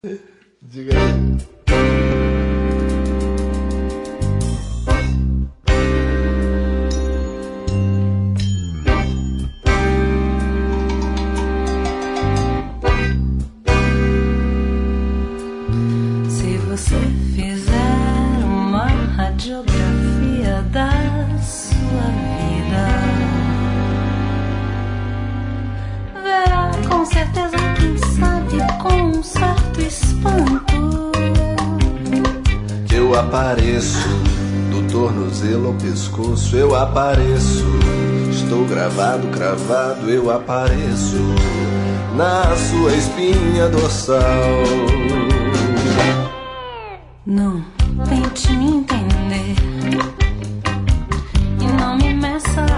Diga aí. Se você fizer uma radiografia da sua vida, verá com certeza, quem sabe, com um certo espanto, Que eu apareço do tornozelo ao pescoço, eu apareço. Estou gravado, cravado, eu apareço na sua espinha dorsal. não tente me entender e não me meça.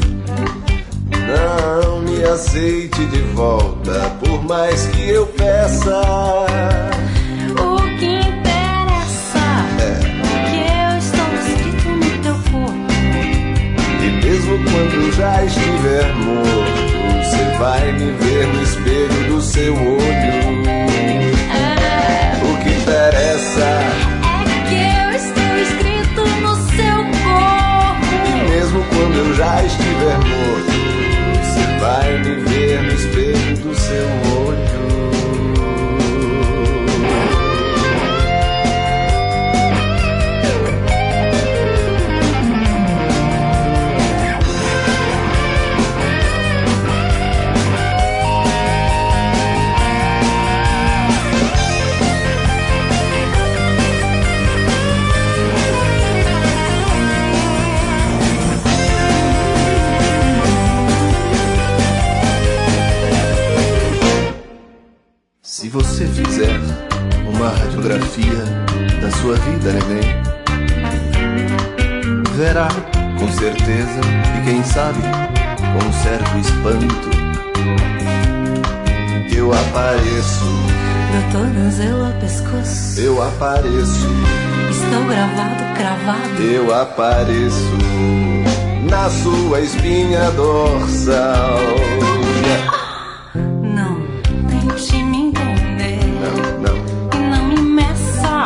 Não me aceite de volta, por mais que eu peça. O que interessa é que eu estou escrito no teu corpo. E mesmo quando eu já estiver morto, você vai me ver no espelho do seu olho. O que interessa É que eu estou escrito no seu corpo. e mesmo quando eu já estiver morto, você vai me ver no espelho do seu olho. Se você fizer uma radiografia da sua vida, neném, verá com certeza e quem sabe com um certo espanto que eu apareço Do tornozelo ao pescoço, eu apareço, estou gravado, cravado. eu apareço na sua espinha dorsal. Não tente me entender Não, não, e não me meça.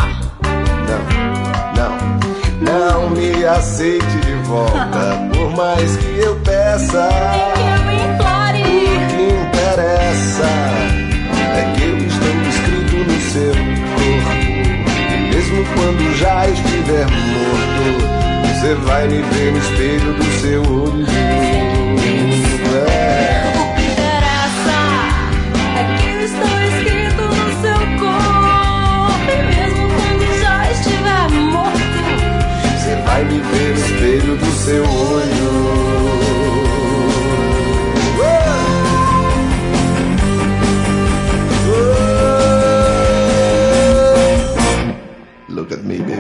não me aceite de volta, por mais que eu peça. Que eu implore. O que interessa é que eu estou escrito no seu corpo. E mesmo quando já estiver morto, você vai me ver no espelho do seu olho. O que interessa é que eu estou escrito no seu corpo. E mesmo quando já estiver morto, Você vai me ver no espelho do seu olho. Look at me, baby.